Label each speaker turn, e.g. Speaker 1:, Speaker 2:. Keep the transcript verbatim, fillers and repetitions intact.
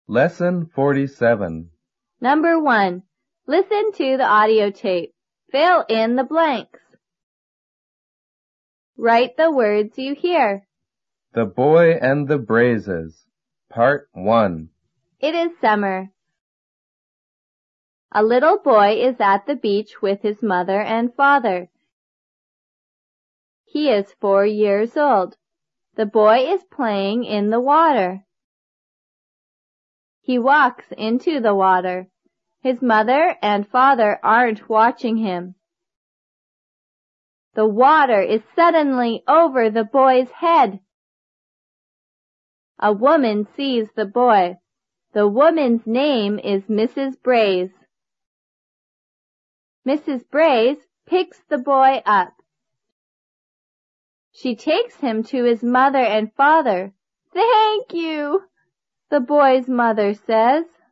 Speaker 1: Lesson forty-seven.
Speaker 2: Number one. Listen to the audio tape. Fill in the blanks. Write the words you hear.
Speaker 1: The Boy and the Braises. Part one.
Speaker 2: It is summer. A little boy is at the beach with his mother and father. He is four years old. The boy is playing in the water. He walks into the water. His mother and father aren't watching him. The water is suddenly over the boy's head. A woman sees the boy. The woman's name is Missus Braze. Missus Braze picks the boy up. She takes him to his mother and father. "Thank you," the boy's mother says.